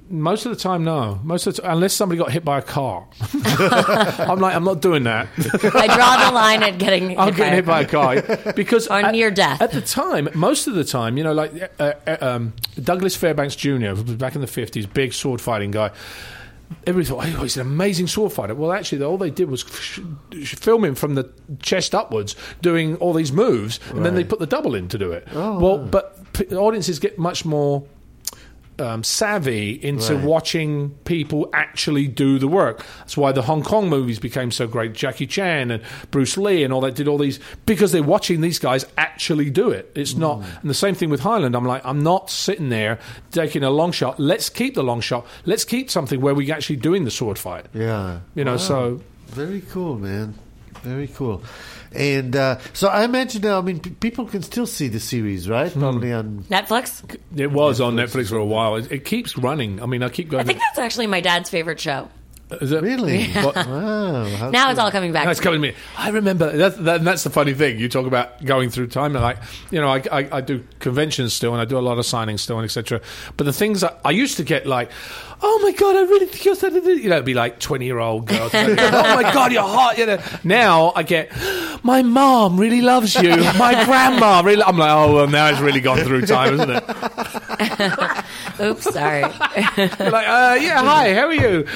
most of the time, no. Most of the t- unless somebody got hit by a car. I'm like, I'm not doing that. I draw the line at getting hit, I'm by, getting a hit by a car because or at, near death. At the time, most of the time, you know, like uh, uh, um, Douglas Fairbanks Junior, who was back in the fifties, big sword fighting guy. Everybody thought, oh, he's an amazing sword fighter. Well, actually, all they did was f- film him from the chest upwards doing all these moves, and right. then they put the double in to do it. Oh, well, wow. but p- audiences get much more um, savvy into right. watching people actually do the work. That's why the Hong Kong movies became so great. Jackie Chan and Bruce Lee and all that did all these, because they're watching these guys actually do it. It's mm. not, and the same thing with Highland. I'm like, I'm not sitting there taking a long shot. Let's keep the long shot. Let's keep something where we're actually doing the sword fight. Yeah. You know, wow. so. Very cool, man. Very cool. And uh, so I imagine now, I mean, p- people can still see the series, right? Probably mm. on Netflix? It was Netflix on Netflix for a while. It, it keeps running. I mean, I keep going. I think that's actually my dad's favorite show. Is it really? Yeah. Wow. How now cool. it's all coming back. No, it's coming to me. I remember that's, that, and that's the funny thing. You talk about going through time, and like you know, I, I, I do conventions still, and I do a lot of signings still, and et cetera. But the things I, I used to get like, oh my god, I really think you're so, you know, it'd be like twenty year old girls. oh my god, you're hot. You know. Now I get, my mom really loves you. My grandma really. I'm like, oh well, now it's really gone through time, isn't it? Oops, sorry. like, uh, yeah, hi, how are you?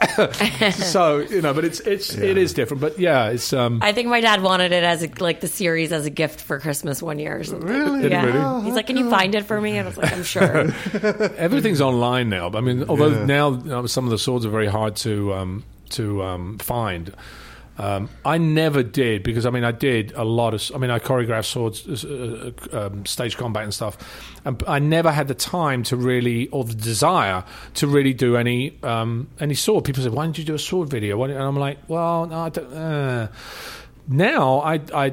So you know, but it's it's yeah. it is different. But yeah, it's. Um, I think my dad wanted it as a, like the series as a gift for Christmas one year or something. Really? Yeah. Really? Oh, He's like, can you find it for me? And I was like, I'm sure. Everything's online now. I mean, although Yeah. now you know, some of the swords are very hard to um, to um, find. Um, I never did because I mean I did a lot of I mean I choreographed swords, uh, um, stage combat and stuff, and I never had the time to really or the desire to really do any um, any sword. People said, "Why don't you do a sword video?" And I'm like, "Well, no, I don't." Uh. Now I, I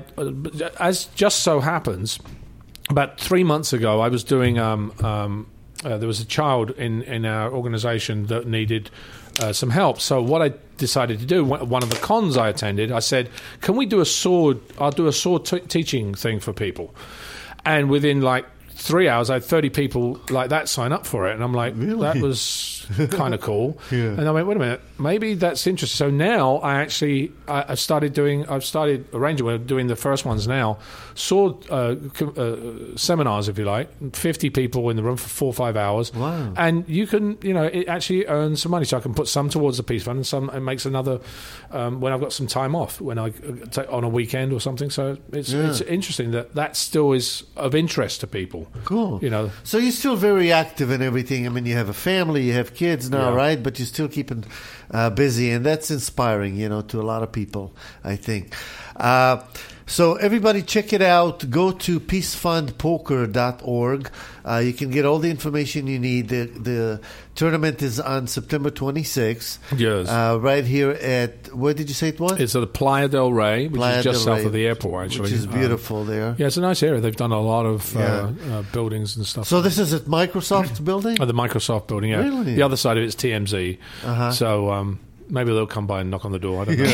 as just so happens, about three months ago I was doing um, um, uh, there was a child in in our organisation that needed. Uh, some help. So what I decided to do, one of the cons I attended, I said, can we do a sword, I'll do a sword t- teaching thing for people. And within like three hours, I had thirty people like that sign up for it. And I'm like, really? that was kind of cool. Yeah. And I went, wait a minute, maybe that's interesting. So now I actually, I, I started doing, I've started arranging, we're doing the first ones now, sword uh, uh, seminars, if you like, fifty people in the room for four or five hours. Wow. And you can, you know, it actually earns some money. So I can put some towards the peace fund and some, it makes another, um, when I've got some time off, when I take on a weekend or something. So it's, Yeah. it's interesting that that still is of interest to people. Cool. You know. So you're still very active in everything. I mean, you have a family, you have kids now, Yeah. right? But you're still keeping uh, busy, and that's inspiring, you know, to a lot of people, I think. Uh, so everybody check it out. Go to peace fund poker dot org. Uh, you can get all the information you need. The, the tournament is on September twenty-sixth. Yes. Uh, right here at, where did you say it was? It's at Playa del Rey, which Playa is just del south Rey, of the airport, actually. Which is beautiful um, there. Yeah, it's a nice area. They've done a lot of Yeah. uh, uh, buildings and stuff. So this is at Microsoft's building? Oh, the Microsoft building, yeah. Really? The other side of it is T M Z. Uh-huh. So um, maybe they'll come by and knock on the door. I don't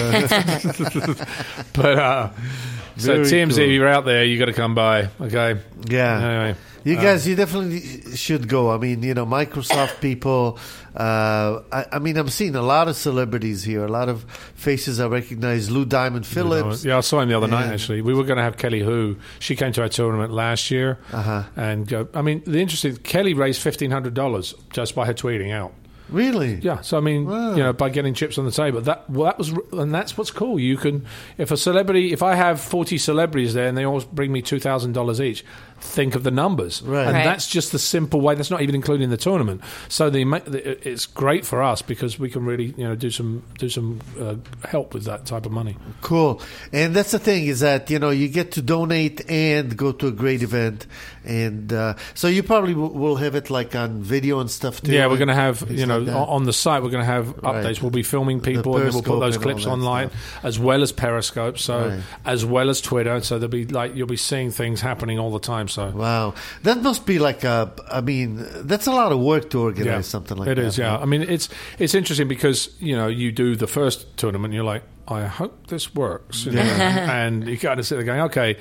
know. but uh, so Very T M Z, cool. if you're out there, you got to come by. Okay. Yeah. Anyway. You uh, guys, you definitely should go. I mean, you know, Microsoft people. Uh, I, I mean, I'm seeing a lot of celebrities here, a lot of faces I recognize. Lou Diamond Phillips. Yeah, I saw him the other night, And- actually. We were going to have Kelly Hu. She came to our tournament last year. Uh-huh. And, uh, I mean, the interesting, Kelly raised fifteen hundred dollars just by her tweeting out. Really? Yeah, so I mean, Wow. you know, by getting chips on the table, that well, that was, and that's what's cool. You can, if a celebrity, if I have forty celebrities there and they all bring me two thousand dollars each, think of the numbers, Right. and Right. that's just the simple way. That's not even including the tournament. So the it's great for us because we can really, you know, do some do some uh, help with that type of money. Cool. And that's the thing is that, you know, you get to donate and go to a great event. And uh, so you probably w- will have it like on video and stuff too. Yeah, we're going to have, Things you know, like that. on the site, we're going to have Right. updates. We'll be filming people The and then we'll put Periscope those and clips all that online, stuff. as well as Periscope, so Right. as well as Twitter. So there'll be like, you'll be seeing things happening all the time. So Wow. That must be like a, I mean, that's a lot of work to organize something like it that. is, yeah. right? I mean, it's it's interesting because, you know, you do the first tournament, you're like, I hope this works. You know? And you kind of sit there going, okay.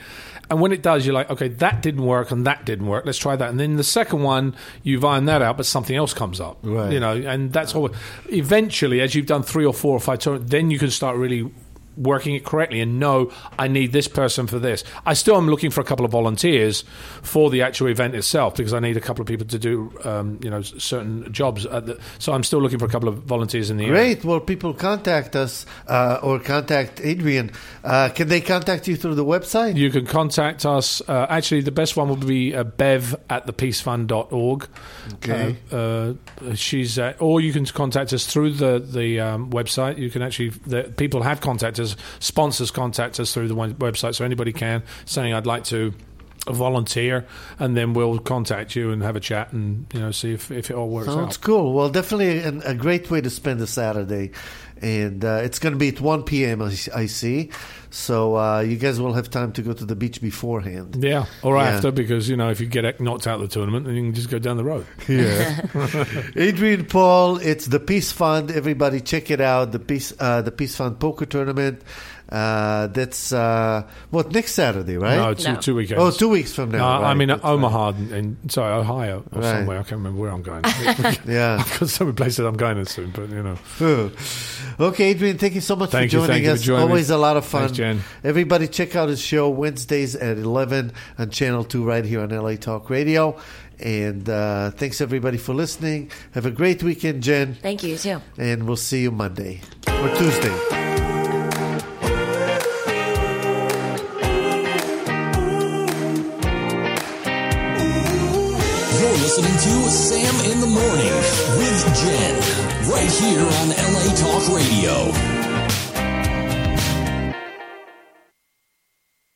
And when it does, you're like, okay, that didn't work and that didn't work. Let's try that. And then the second one, you've ironed that out, but something else comes up. Right. You know, and that's all. Eventually, as you've done three or four or five tournaments, then you can start really working it correctly and know I need this person for this. I still am looking for a couple of volunteers for the actual event itself because I need a couple of people to do um, you know certain jobs at the, so I'm still looking for a couple of volunteers in the Great. area. Well, people contact us uh, or contact Adrian. Uh, can they contact you through the website? You can contact us. Uh, actually, the best one would be uh, bev at the peace fund dot org. Okay. Uh, uh, she's uh, or you can contact us through the the um, website. You can actually the, people have contacted us. Sponsors contact us through the website, so anybody can saying I'd like to volunteer, and then we'll contact you and have a chat and you know see if, if it all works Sounds out. cool. Well, definitely a, a great way to spend a Saturday, and uh, it's going to be at one p.m. I, I see. So uh, you guys will have time to go to the beach beforehand. Yeah, or Yeah. after, because you know if you get knocked out of the tournament, then you can just go down the road. Yeah. Adrian Paul, it's the Peace Fund. Everybody check it out. The Peace uh, the Peace Fund Poker Tournament. Uh, that's uh, what next Saturday, right? No, two, No. two weekends. Oh, two weeks from No, now. I right. mean That's Omaha and, and sorry, Ohio or Right. somewhere. I can't remember where I'm going. right. Yeah. I've got so many places I'm going to soon, but you know. Okay, Adrian, thank you so much Thank for you, joining thank you for us. joining me. Always a lot of fun. Thanks, Jen. Everybody, check out his show Wednesdays at eleven on Channel two right here on L A Talk Radio. And uh, thanks, everybody, for listening. Have a great weekend, Jen. Thank you, too. And we'll see you Monday or Tuesday. You're listening to Sam in the Morning with Jen, right here on L A Talk Radio.